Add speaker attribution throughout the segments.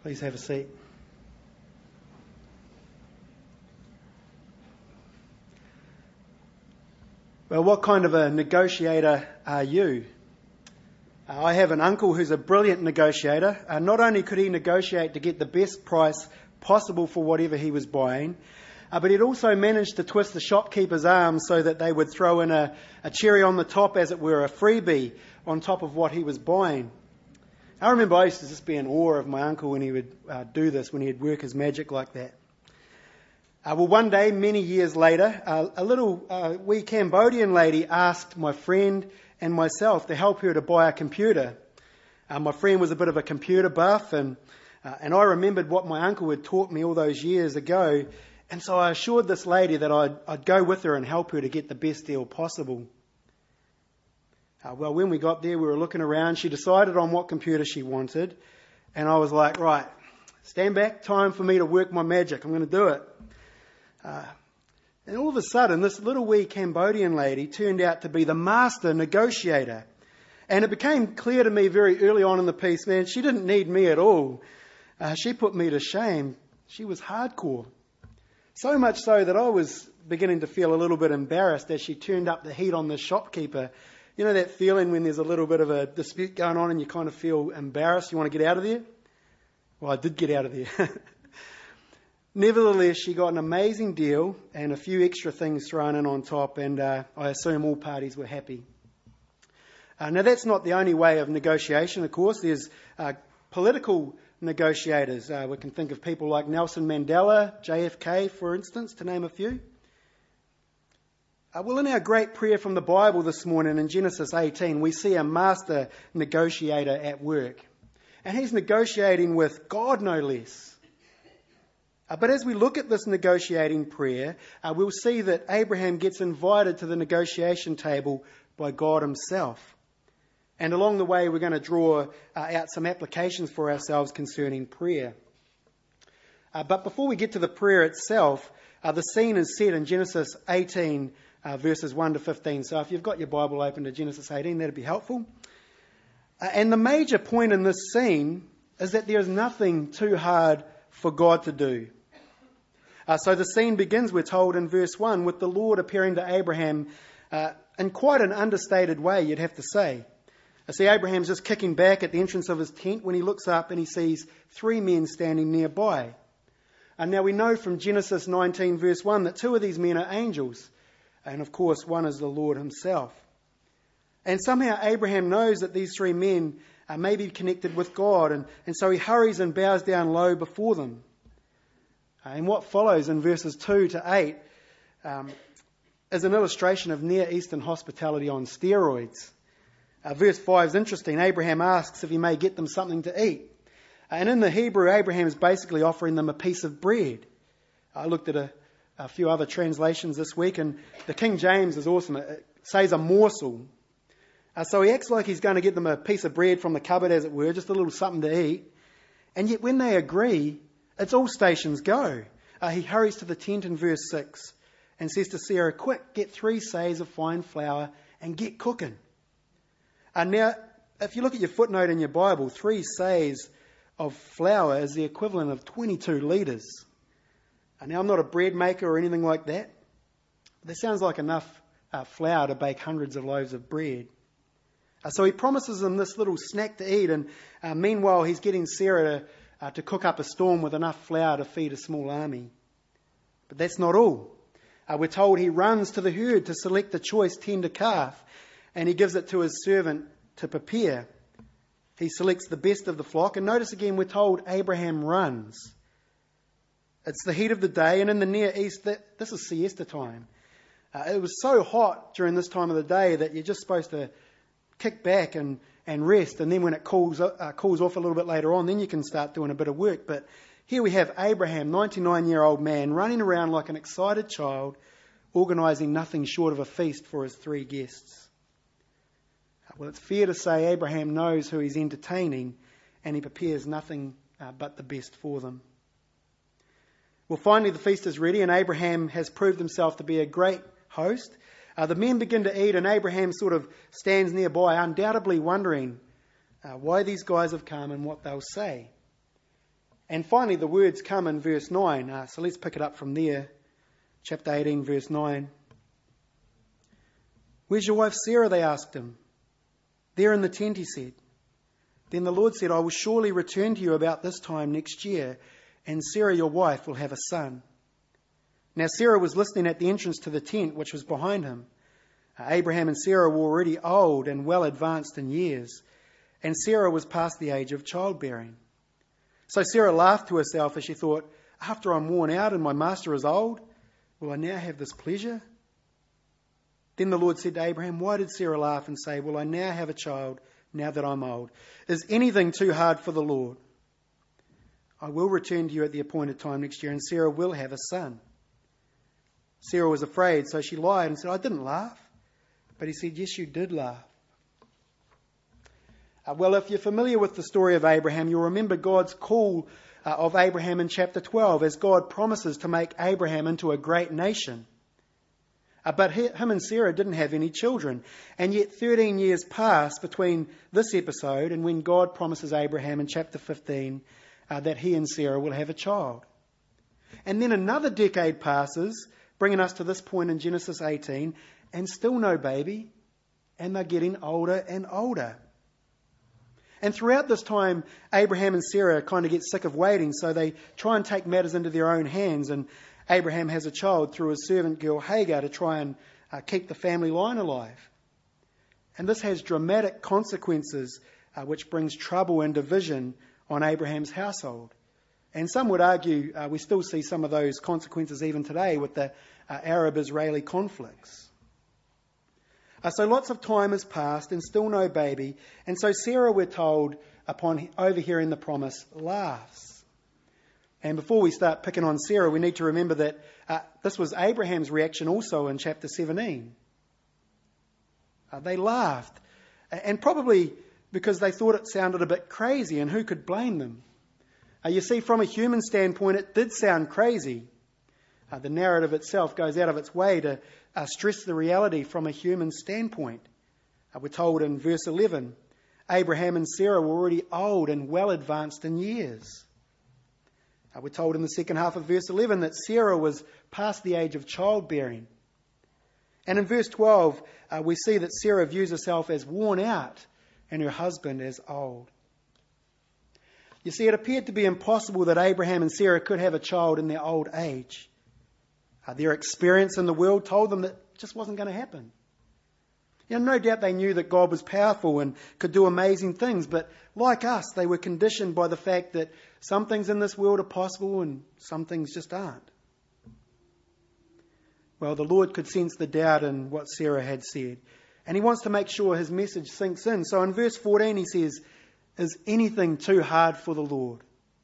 Speaker 1: Please have a seat. Well, what kind of a negotiator are you? I have an uncle who's a brilliant negotiator. Not only could he negotiate to get the best price possible for whatever he was buying, but he'd also managed to twist the shopkeeper's arm so that they would throw in a cherry on the top, as it were, a freebie on top of what he was buying. I remember I used to just be in awe of my uncle when he would do this, when he'd work his magic like that. Well, one day, many years later, a little wee Cambodian lady asked my friend and myself to help her to buy a computer. My friend was a bit of a computer buff, and I remembered what my uncle had taught me all those years ago, and so I assured this lady that I'd go with her and help her to get the best deal possible. Well, when we got there, we were looking around. She decided on what computer she wanted, and I was like, right, stand back, time for me to work my magic. I'm going to do it. And all of a sudden, this little wee Cambodian lady turned out to be the master negotiator. And it became clear to me very early on in the piece, man, she didn't need me at all. She put me to shame. She was hardcore. So much so that I was beginning to feel a little bit embarrassed as she turned up the heat on the shopkeeper. You know that feeling when there's a little bit of a dispute going on and you kind of feel embarrassed, you want to get out of there? Well, I did get out of there. Nevertheless, she got an amazing deal and a few extra things thrown in on top, and I assume all parties were happy. Now, that's not the only way of negotiation, of course. There's political negotiators. We can think of people like Nelson Mandela, JFK, for instance, to name a few. Well, in our great prayer from the Bible this morning in Genesis 18, we see a master negotiator at work. And he's negotiating with God, no less. But as we look at this negotiating prayer, we'll see that Abraham gets invited to the negotiation table by God himself. And along the way, we're going to draw out some applications for ourselves concerning prayer. But before we get to the prayer itself, the scene is set in Genesis 18, verses 1 to 15. So if you've got your Bible open to Genesis 18, that'd be helpful. And the major point in this scene is that there is nothing too hard for God to do. So the scene begins, we're told in verse 1, with the Lord appearing to Abraham in quite an understated way, you'd have to say. See, Abraham's just kicking back at the entrance of his tent when he looks up and he sees three men standing nearby. And now we know from Genesis 19, verse 1, that two of these men are angels. And of course, one is the Lord himself. And somehow Abraham knows that these three men may be connected with God. And so he hurries and bows down low before them. And what follows in verses 2 to 8 is an illustration of Near Eastern hospitality on steroids. Verse 5 is interesting. Abraham asks if he may get them something to eat. And in the Hebrew, Abraham is basically offering them a piece of bread. I looked at a few other translations this week, and the King James is awesome. It says a morsel. So he acts like he's going to get them a piece of bread from the cupboard, as it were, just a little something to eat. And yet when they agree, it's all stations go. He hurries to the tent in verse 6 and says to Sarah, quick, get 3 seahs of fine flour and get cooking. Now, if you look at your footnote in your Bible, 3 seahs of flour is the equivalent of 22 litres. Now, I'm not a bread maker or anything like that. But that sounds like enough flour to bake hundreds of loaves of bread. So he promises them this little snack to eat, and meanwhile he's getting Sarah to cook up a storm with enough flour to feed a small army. But that's not all. We're told he runs to the herd to select the choice tender calf, and he gives it to his servant to prepare. He selects the best of the flock, and notice again we're told Abraham runs. It's the heat of the day, and in the Near East, this is siesta time. It was so hot during this time of the day that you're just supposed to kick back and rest, and then when it cools off a little bit later on, then you can start doing a bit of work. But here we have Abraham, 99-year-old man, running around like an excited child, organising nothing short of a feast for his 3 guests. Well, it's fair to say Abraham knows who he's entertaining, and he prepares nothing but the best for them. Well, finally the feast is ready, and Abraham has proved himself to be a great host. The men begin to eat, and Abraham sort of stands nearby, undoubtedly wondering why these guys have come and what they'll say. And finally, the words come in verse 9. So let's pick it up from there. Chapter 18, verse 9. "Where's your wife Sarah?" they asked him. "There in the tent," he said. Then the Lord said, "I will surely return to you about this time next year, and Sarah your wife will have a son." Now Sarah was listening at the entrance to the tent which was behind him. Abraham and Sarah were already old and well advanced in years, and Sarah was past the age of childbearing. So Sarah laughed to herself as she thought, "After I'm worn out and my master is old, will I now have this pleasure?" Then the Lord said to Abraham, "Why did Sarah laugh and say, 'Will I now have a child now that I'm old?' Is anything too hard for the Lord? I will return to you at the appointed time next year, and Sarah will have a son." Sarah was afraid, so she lied and said, "I didn't laugh." But he said, "Yes, you did laugh." Well, if you're familiar with the story of Abraham, you'll remember God's call of Abraham in chapter 12, as God promises to make Abraham into a great nation. But him and Sarah didn't have any children. And yet 13 years pass between this episode and when God promises Abraham in chapter 15 that he and Sarah will have a child. And then another decade passes, bringing us to this point in Genesis 18, and still no baby, and they're getting older and older. And throughout this time, Abraham and Sarah kind of get sick of waiting, so they try and take matters into their own hands. And Abraham has a child through his servant girl Hagar to try and keep the family line alive. And this has dramatic consequences, which brings trouble and division on Abraham's household. And some would argue we still see some of those consequences even today with the Arab-Israeli conflicts. So lots of time has passed and still no baby. And so Sarah, we're told, upon overhearing the promise, laughs. And before we start picking on Sarah, we need to remember that this was Abraham's reaction also in chapter 17. They laughed. And probably because they thought it sounded a bit crazy, and who could blame them? You see, from a human standpoint, it did sound crazy. The narrative itself goes out of its way to stress the reality from a human standpoint. We're told in verse 11, Abraham and Sarah were already old and well advanced in years. We're told in the second half of verse 11 that Sarah was past the age of childbearing. And in verse 12, we see that Sarah views herself as worn out and her husband as old. You see, it appeared to be impossible that Abraham and Sarah could have a child in their old age. Their experience in the world told them that it just wasn't going to happen. No doubt they knew that God was powerful and could do amazing things, but like us, they were conditioned by the fact that some things in this world are possible and some things just aren't. Well, the Lord could sense the doubt in what Sarah had said, and he wants to make sure his message sinks in. So in verse 14 he says, "Is anything too hard for the Lord?"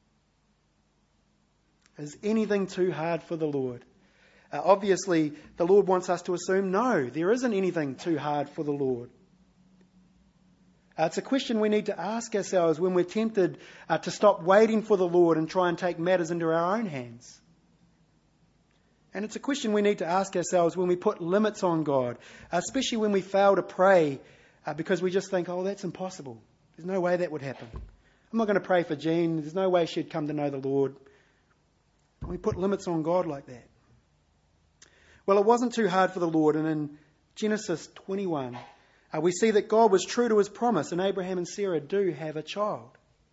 Speaker 1: Is anything too hard for the Lord? Obviously, the Lord wants us to assume, no, there isn't anything too hard for the Lord. It's a question we need to ask ourselves when we're tempted to stop waiting for the Lord and try and take matters into our own hands. And it's a question we need to ask ourselves when we put limits on God, especially when we fail to pray because we just think, oh, that's impossible. There's no way that would happen. I'm not going to pray for Jean. There's no way she'd come to know the Lord. And we put limits on God like that. Well, it wasn't too hard for the Lord, and in Genesis 21, we see that God was true to his promise, and Abraham and Sarah do have a child.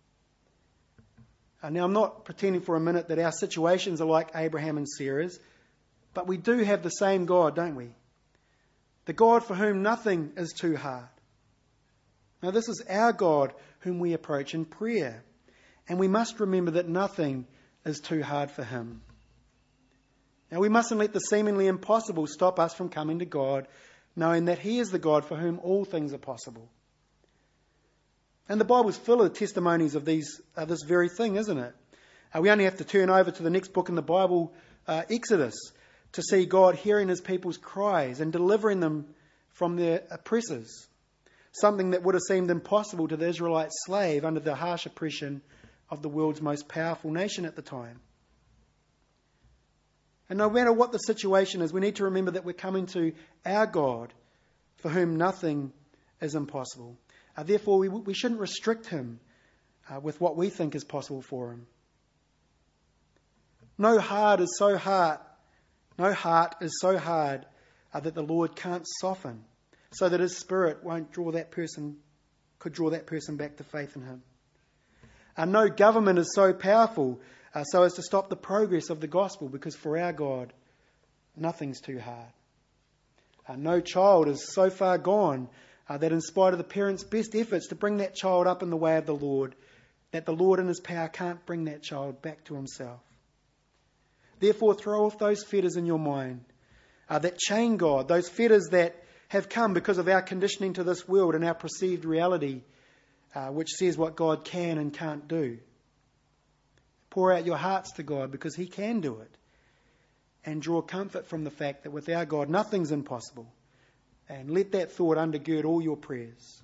Speaker 1: Now, I'm not pretending for a minute that our situations are like Abraham and Sarah's, but we do have the same God, don't we? The God for whom nothing is too hard. Now, this is our God whom we approach in prayer, and we must remember that nothing is too hard for him. Now, we mustn't let the seemingly impossible stop us from coming to God, knowing that he is the God for whom all things are possible. And the Bible's full of testimonies of this very thing, isn't it? We only have to turn over to the next book in the Bible, Exodus, to see God hearing his people's cries and delivering them from their oppressors, something that would have seemed impossible to the Israelite slave under the harsh oppression of the world's most powerful nation at the time. And no matter what the situation is, we need to remember that we're coming to our God for whom nothing is impossible. Therefore, we shouldn't restrict him with what we think is possible for him. No heart is so hard that the Lord can't soften, so that his Spirit could draw that person back to faith in him. No government is so powerful so as to stop the progress of the gospel, because for our God, nothing's too hard. No child is so far gone that in spite of the parents' best efforts to bring that child up in the way of the Lord, that the Lord in his power can't bring that child back to himself. Therefore, throw off those fetters in your mind that chain God, those fetters that have come because of our conditioning to this world and our perceived reality, which says what God can and can't do. Pour out your hearts to God, because he can do it. And draw comfort from the fact that with our God nothing's impossible. And let that thought undergird all your prayers.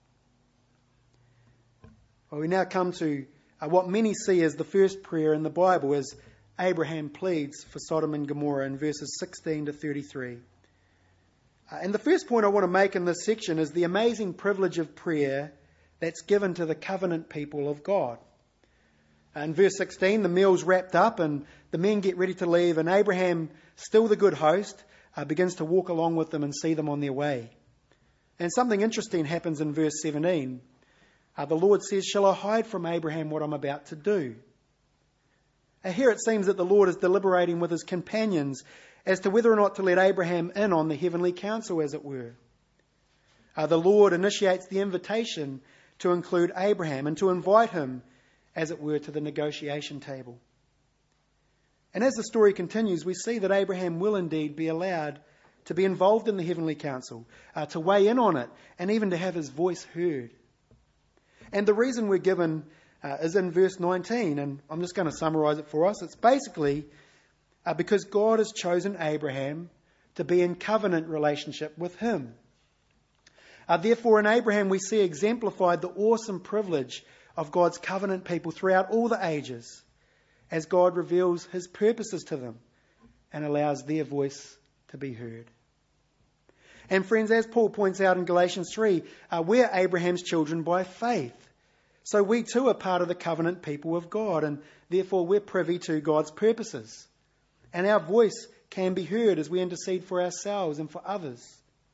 Speaker 1: Well, we now come to what many see as the first prayer in the Bible, as Abraham pleads for Sodom and Gomorrah in verses 16 to 33. And the first point I want to make in this section is the amazing privilege of prayer that's given to the covenant people of God. In verse 16, the meal's wrapped up and the men get ready to leave, and Abraham, still the good host, begins to walk along with them and see them on their way. And something interesting happens in verse 17. The Lord says, "Shall I hide from Abraham what I'm about to do?" Here it seems that the Lord is deliberating with his companions as to whether or not to let Abraham in on the heavenly council, as it were. The Lord initiates the invitation to include Abraham and to invite him, as it were, to the negotiation table. And as the story continues, we see that Abraham will indeed be allowed to be involved in the heavenly council, to weigh in on it, and even to have his voice heard. And the reason we're given is in verse 19, and I'm just going to summarise it for us. It's basically because God has chosen Abraham to be in covenant relationship with him. Therefore, in Abraham we see exemplified the awesome privilege of God's covenant people throughout all the ages, as God reveals his purposes to them and allows their voice to be heard. And friends, as Paul points out in Galatians 3, we're Abraham's children by faith. So we too are part of the covenant people of God, and therefore we're privy to God's purposes. And our voice can be heard as we intercede for ourselves and for others.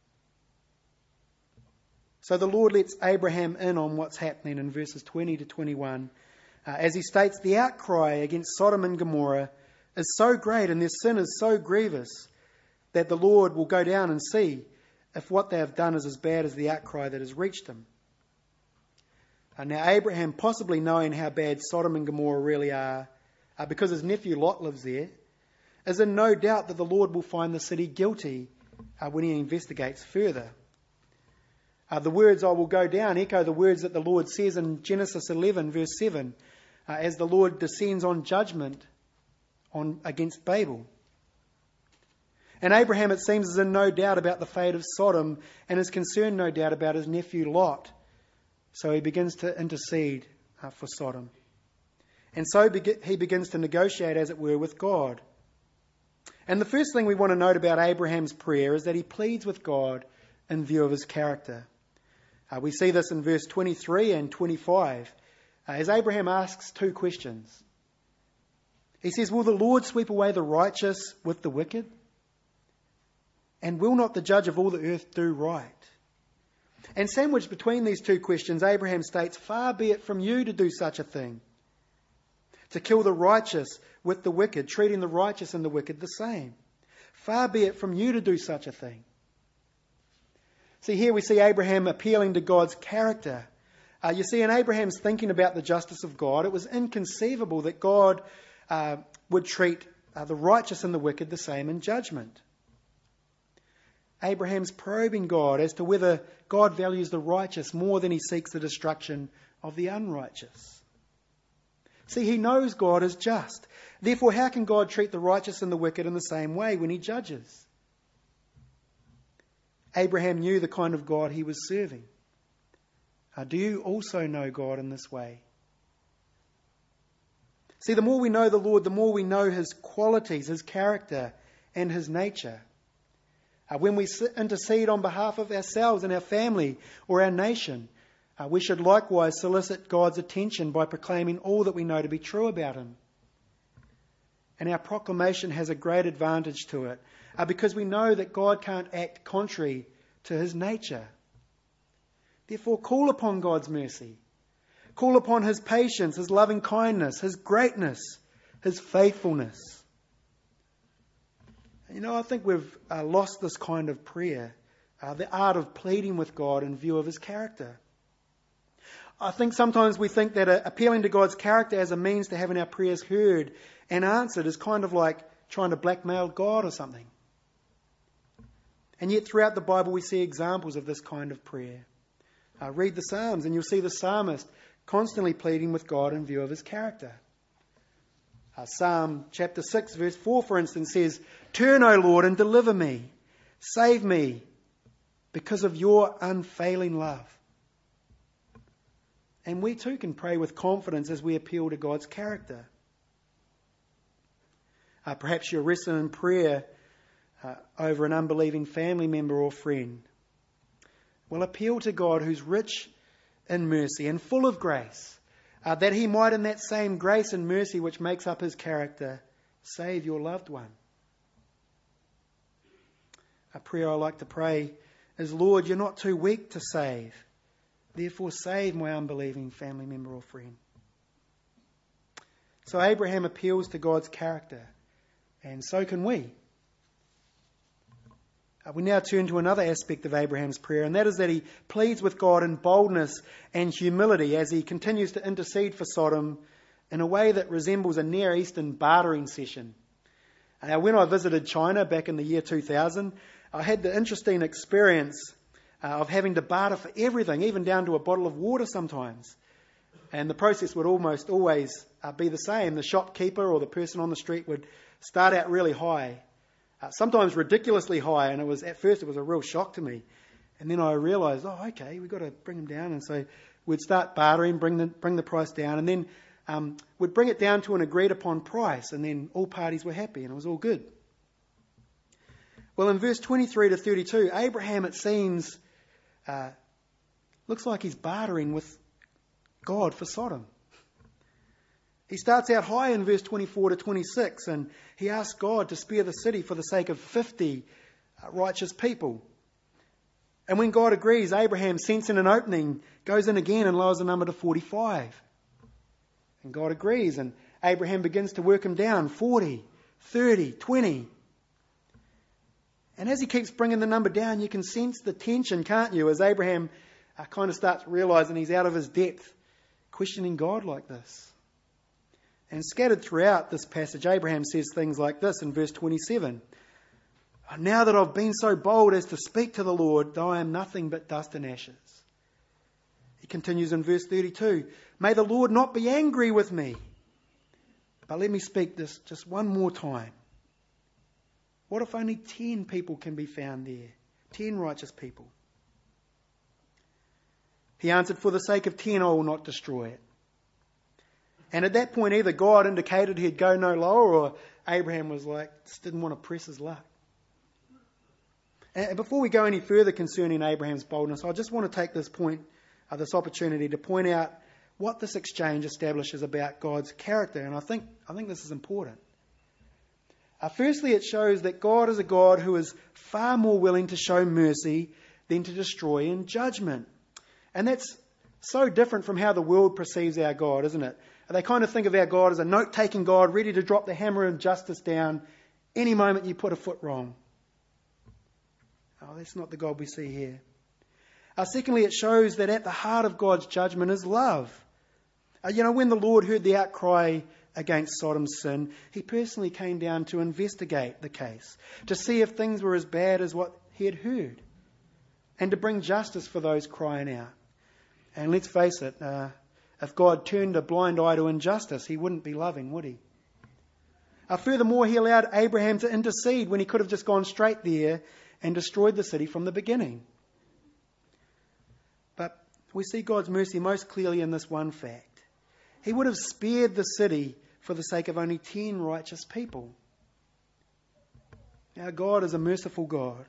Speaker 1: So the Lord lets Abraham in on what's happening in verses 20 to 21, as he states the outcry against Sodom and Gomorrah is so great and their sin is so grievous that the Lord will go down and see if what they have done is as bad as the outcry that has reached him. Now Abraham, possibly knowing how bad Sodom and Gomorrah really are, because his nephew Lot lives there, is in no doubt that the Lord will find the city guilty when he investigates further. The words "I will go down" echo the words that the Lord says in Genesis 11 verse 7 as the Lord descends on judgment against Babel. And Abraham, it seems, is in no doubt about the fate of Sodom and is concerned no doubt about his nephew Lot. So he begins to intercede for Sodom. And so he begins to negotiate, as it were, with God. And the first thing we want to note about Abraham's prayer is that he pleads with God in view of his character. We see this in verse 23 and 25, as Abraham asks two questions. He says, "Will the Lord sweep away the righteous with the wicked? And will not the judge of all the earth do right?" And sandwiched between these two questions, Abraham states, "Far be it from you to do such a thing, to kill the righteous with the wicked, treating the righteous and the wicked the same. Far be it from you to do such a thing." See, here we see Abraham appealing to God's character. You see, in Abraham's thinking about the justice of God, it was inconceivable that God would treat the righteous and the wicked the same in judgment. Abraham's probing God as to whether God values the righteous more than he seeks the destruction of the unrighteous. See, he knows God is just. Therefore, how can God treat the righteous and the wicked in the same way when he judges? Abraham knew the kind of God he was serving. Do you also know God in this way? See, the more we know the Lord, the more we know his qualities, his character, and his nature. When we intercede on behalf of ourselves and our family or our nation, we should likewise solicit God's attention by proclaiming all that we know to be true about him. And our proclamation has a great advantage to it because we know that God can't act contrary to his nature. Therefore, call upon God's mercy. Call upon his patience, his loving kindness, his greatness, his faithfulness. I think we've lost this kind of prayer, the art of pleading with God in view of his character. I think sometimes we think that appealing to God's character as a means to having our prayers heard and answered is kind of like trying to blackmail God or something. And yet throughout the Bible we see examples of this kind of prayer. Read the Psalms and you'll see the psalmist constantly pleading with God in view of his character. Psalm chapter 6 verse 4, for instance, says, "Turn, O Lord, and deliver me. Save me because of your unfailing love." And we too can pray with confidence as we appeal to God's character. Perhaps you're wrestling in prayer over an unbelieving family member or friend. Well, appeal to God who's rich in mercy and full of grace, that he might in that same grace and mercy which makes up his character, save your loved one. A prayer I like to pray is, "Lord, you're not too weak to save. Therefore save my unbelieving family member or friend." So Abraham appeals to God's character, and so can we. We now turn to another aspect of Abraham's prayer, and that is that he pleads with God in boldness and humility as he continues to intercede for Sodom in a way that resembles a Near Eastern bartering session. When I visited China back in the year 2000, I had the interesting experience of having to barter for everything, even down to a bottle of water sometimes. And the process would almost always be the same. The shopkeeper or the person on the street would start out really high, sometimes ridiculously high, and at first it was a real shock to me. And then I realised, okay, we've got to bring them down. And so we'd start bartering, bring the price down, and then we'd bring it down to an agreed upon price, and then all parties were happy and it was all good. Well, in verse 23 to 32, Abraham, it seems, looks like he's bartering with God for Sodom. He starts out high in verse 24 to 26, and he asks God to spare the city for the sake of 50 righteous people. And when God agrees, Abraham, sensing an opening, goes in again and lowers the number to 45. And God agrees, and Abraham begins to work him down, 40, 30, 20. And as he keeps bringing the number down, you can sense the tension, can't you, as Abraham kind of starts realising he's out of his depth, questioning God like this. And scattered throughout this passage, Abraham says things like this in verse 27. "Now that I've been so bold as to speak to the Lord, though I am nothing but dust and ashes." He continues in verse 32. "May the Lord not be angry with me. But let me speak this just one more time. What if only 10 people can be found there? 10 righteous people?" He answered, "For the sake of 10, I will not destroy it." And at that point, either God indicated he'd go no lower, or Abraham was just didn't want to press his luck. And before we go any further concerning Abraham's boldness, I just want to take this this opportunity to point out what this exchange establishes about God's character. And I think this is important. Firstly, it shows that God is a God who is far more willing to show mercy than to destroy in judgment. And that's so different from how the world perceives our God, isn't it? They kind of think of our God as a note-taking God, ready to drop the hammer of justice down any moment you put a foot wrong. That's not the God we see here. Secondly, it shows that at the heart of God's judgment is love. When the Lord heard the outcry against Sodom's sin, he personally came down to investigate the case, to see if things were as bad as what he had heard, and to bring justice for those crying out. And let's face it, if God turned a blind eye to injustice, he wouldn't be loving, would he? Furthermore, he allowed Abraham to intercede when he could have just gone straight there and destroyed the city from the beginning. But we see God's mercy most clearly in this one fact. He would have spared the city for the sake of only 10 righteous people. Now, God is a merciful God.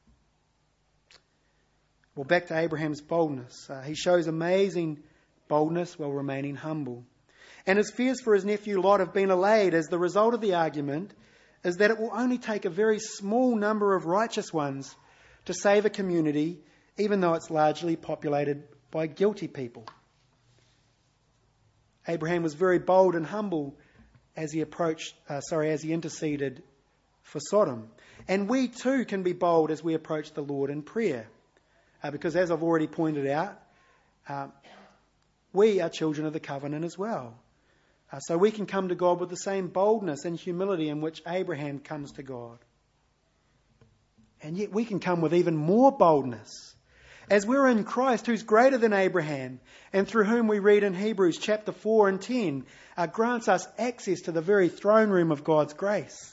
Speaker 1: Well, back to Abraham's boldness. He shows amazing boldness while remaining humble. And his fears for his nephew Lot have been allayed, as the result of the argument is that it will only take a very small number of righteous ones to save a community, even though it's largely populated by guilty people. Abraham was very bold and humble as he interceded for Sodom. And we too can be bold as we approach the Lord in prayer. Because as I've already pointed out, we are children of the covenant as well. So we can come to God with the same boldness and humility in which Abraham comes to God. And yet we can come with even more boldness, as we're in Christ, who's greater than Abraham, and through whom we read in Hebrews chapter 4 and 10, grants us access to the very throne room of God's grace.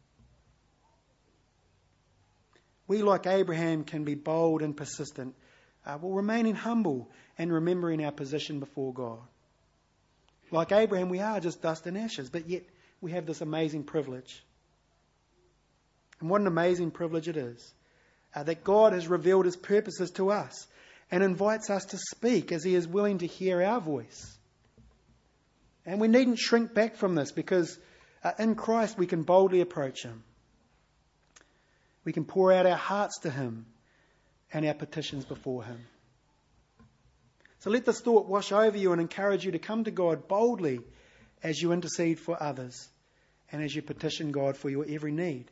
Speaker 1: We, like Abraham, can be bold and persistent, while remaining humble and remembering our position before God. Like Abraham, we are just dust and ashes, but yet we have this amazing privilege. And what an amazing privilege it is, that God has revealed his purposes to us and invites us to speak as he is willing to hear our voice. And we needn't shrink back from this, because in Christ we can boldly approach him. We can pour out our hearts to him and our petitions before him. So let this thought wash over you and encourage you to come to God boldly as you intercede for others and as you petition God for your every need.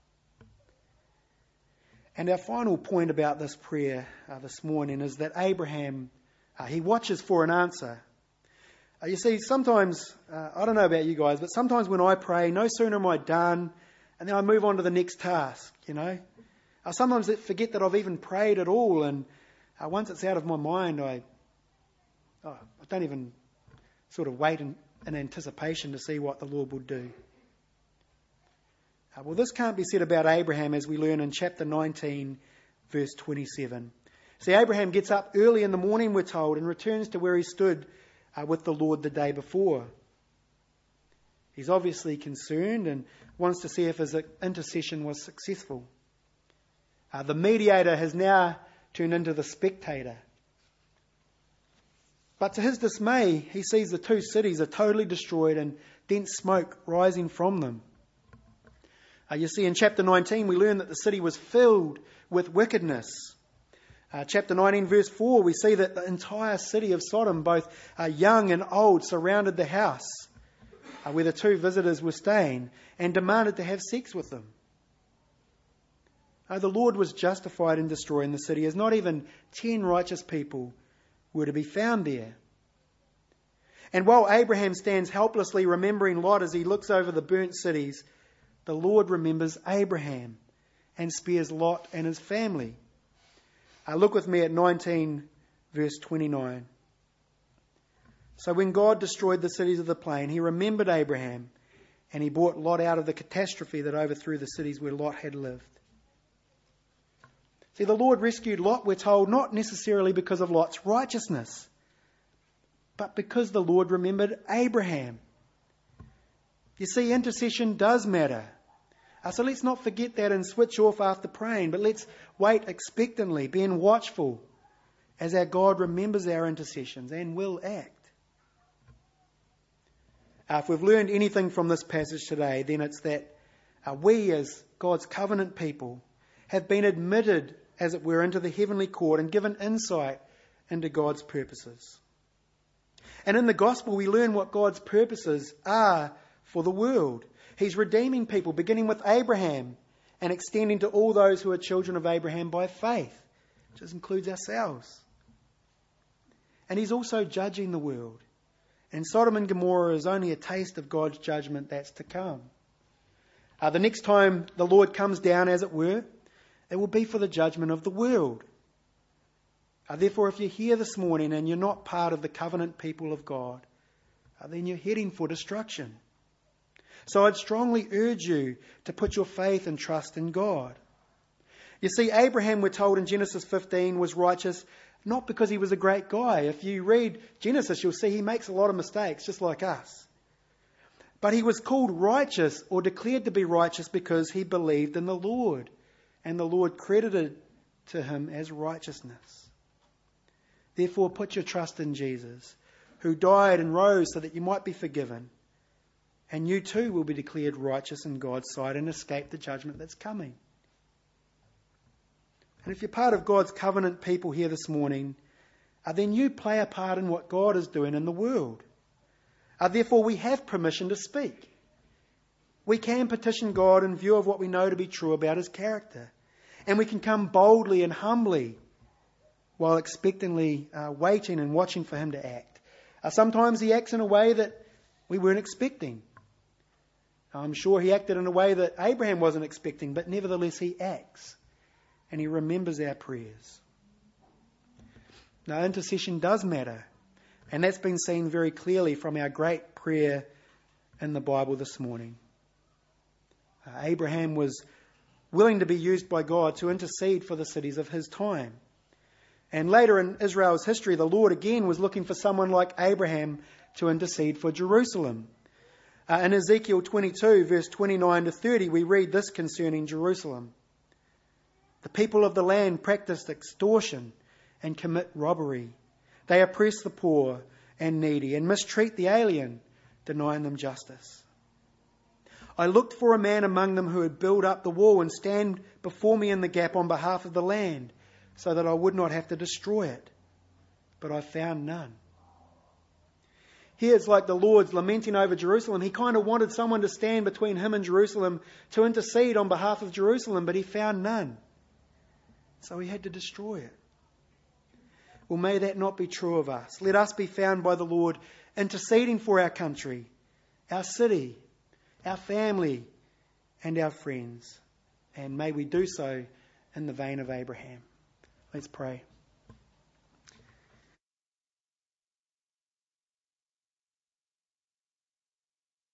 Speaker 1: And our final point about this prayer this morning is that Abraham, he watches for an answer. You see, sometimes, I don't know about you guys, but sometimes when I pray, no sooner am I done, and then I move on to the next task, I sometimes forget that I've even prayed at all, and once it's out of my mind, I don't even sort of wait in anticipation to see what the Lord will do. Well, this can't be said about Abraham, as we learn in chapter 19, verse 27. See, Abraham gets up early in the morning, we're told, and returns to where he stood with the Lord the day before. He's obviously concerned and wants to see if his intercession was successful. The mediator has now turned into the spectator. But to his dismay, he sees the two cities are totally destroyed and dense smoke rising from them. You see, in chapter 19, we learn that the city was filled with wickedness. Chapter 19, verse 4, we see that the entire city of Sodom, both young and old, surrounded the house where the two visitors were staying and demanded to have sex with them. The Lord was justified in destroying the city, as not even 10 righteous people were to be found there. And while Abraham stands helplessly remembering Lot as he looks over the burnt cities, the Lord remembers Abraham and spares Lot and his family. Look with me at 19, verse 29. So when God destroyed the cities of the plain, he remembered Abraham, and he brought Lot out of the catastrophe that overthrew the cities where Lot had lived. See, the Lord rescued Lot, we're told, not necessarily because of Lot's righteousness, but because the Lord remembered Abraham. You see, intercession does matter. So let's not forget that and switch off after praying, but let's wait expectantly, being watchful, as our God remembers our intercessions and will act. If we've learned anything from this passage today, then it's that we as God's covenant people have been admitted, as it were, into the heavenly court and given insight into God's purposes. And in the gospel, we learn what God's purposes are for the world. He's redeeming people, beginning with Abraham and extending to all those who are children of Abraham by faith, which includes ourselves. And he's also judging the world. And Sodom and Gomorrah is only a taste of God's judgment that's to come. The next time the Lord comes down, as it were, it will be for the judgment of the world. Therefore, if you're here this morning and you're not part of the covenant people of God, then you're heading for destruction. So I'd strongly urge you to put your faith and trust in God. You see, Abraham, we're told in Genesis 15, was righteous not because he was a great guy. If you read Genesis, you'll see he makes a lot of mistakes, just like us. But he was called righteous, or declared to be righteous, because he believed in the Lord, and the Lord credited to him as righteousness. Therefore, put your trust in Jesus. who died and rose so that you might be forgiven. And you too will be declared righteous in God's sight and escape the judgment that's coming. And if you're part of God's covenant people here this morning, then you play a part in what God is doing in the world. Therefore, we have permission to speak. We can petition God in view of what we know to be true about his character. And we can come boldly and humbly while expectantly waiting and watching for him to act. Sometimes he acts in a way that we weren't expecting. I'm sure he acted in a way that Abraham wasn't expecting, but nevertheless he acts. And he remembers our prayers. Now, intercession does matter. And that's been seen very clearly from our great prayer in the Bible this morning. Abraham was willing to be used by God to intercede for the cities of his time. And later in Israel's history, the Lord again was looking for someone like Abraham to intercede for Jerusalem. In Ezekiel 22, verse 29 to 30, we read this concerning Jerusalem. The people of the land practiced extortion and commit robbery. They oppress the poor and needy and mistreat the alien, denying them justice. I looked for a man among them who would build up the wall and stand before me in the gap on behalf of the land, so that I would not have to destroy it. But I found none. Here it's like the Lord's lamenting over Jerusalem. He kind of wanted someone to stand between him and Jerusalem to intercede on behalf of Jerusalem, but he found none. So he had to destroy it. Well, may that not be true of us. Let us be found by the Lord interceding for our country, our city, our family, and our friends. And may we do so in the vein of Abraham. Let's pray.